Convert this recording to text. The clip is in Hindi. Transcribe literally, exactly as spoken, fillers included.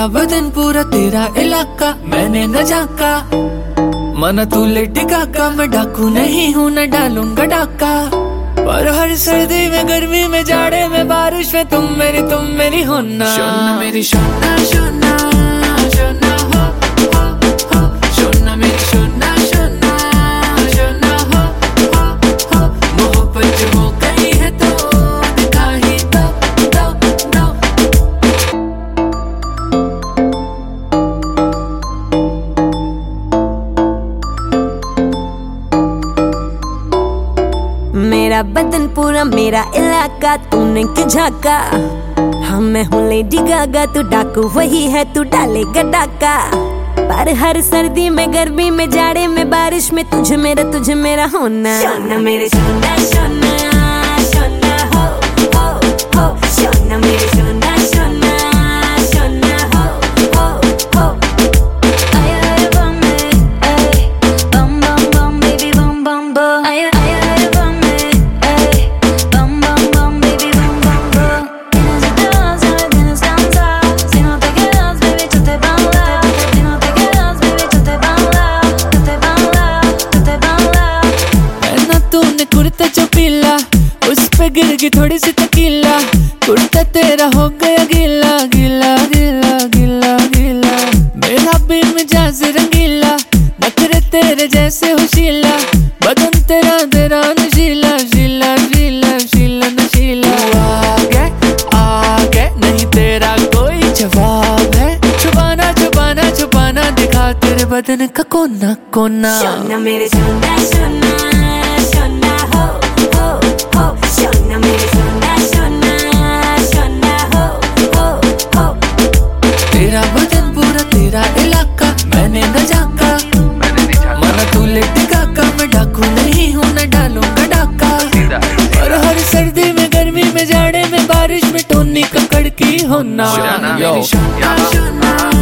मेरा बदन पूरा तेरा इलाका मैंने न झाका, मना तू लेटी काका, मैं डाकू नहीं हूँ न डालूंगा डाका। पर हर सर्दी में गर्मी में जाड़े में बारिश में तुम मेरी तुम मेरी होना। शोना मेरी शोना शोना शोना हो हो हो, शोना मेरी शोना शोना शोना हो हो हो। मोहब्बत जो हो गई है तो दिखा ही दो दो दो। मेरा बदन पूरा मेरा इलाका, तूने क्यों झाका? हाँ मैं हूँ लेडी गागा, तू डाकू वही है, तू डालेगा डाका। पर हर सर्दी में गर्मी में जाड़े में बारिश में तुझे मेरा तुझे मेरा होना। शोना मेरे शोना शोना शोना हो हो हो, शोना मेरे शोना शोना शोना हो हो हो। आया आया bam a bam bam bam baby bam bam bam. आया आया bam a bam bam bam baby bam bam bam. Tienes de todo, tienes descansar. Si no te quedas, baby, yo te baila. Si no te quedas, baby, yo te baila. Yo te baila, yo te baila. पहना तूने कुर्ता जो पीला, उस पे गिर गई थोड़ी सी तकीला। कुर्ता तेरा हो गया गीला गीला गीला गीला गीला। मेरा भी मिजाज रंगीला, नखरे तेरे जैसे होशीला। बदन तेरा तेरा नशीला शीला शीला शीला नशीला। आगे आगे नहीं तेरा कोई जवाब है, छुपाना छुपाना छुपाना दिखा तेरे बदन का कोना कोना। शोना मेरे शोना शोना शोना हो हो हो, शोना मेरे शोना शोना शोना हो हो हो। तेरा बदन पूरा तेरा इलाका मैंने न झाका, मना तू लेटी काका, मैं डाकू नहीं हूँ न डालूंगा डाका। और हर सर्दी में गर्मी में जाड़े में बारिश में टोनी ककड़ की होना। शोना यो। मेरी शोना।